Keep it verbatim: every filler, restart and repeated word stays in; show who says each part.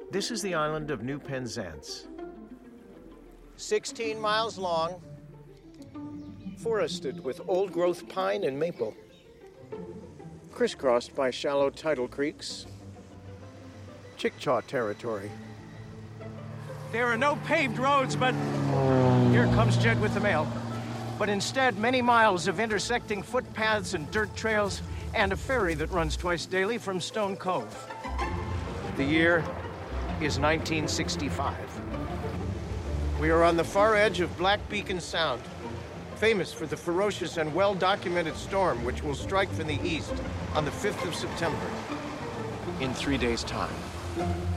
Speaker 1: This is the island of New Penzance.
Speaker 2: sixteen miles long, forested with old-growth pine and maple, crisscrossed by shallow tidal creeks, Chickasaw territory.
Speaker 3: There are no paved roads, but here comes Jed with the mail. But instead, many miles of intersecting footpaths and dirt trails, and a ferry that runs twice daily from Stone Cove. The year is nineteen sixty-five.
Speaker 2: We are on the far edge of Black Beacon Sound, famous for the ferocious and well-documented storm which will strike from the east on the fifth of September.
Speaker 3: In three days' time.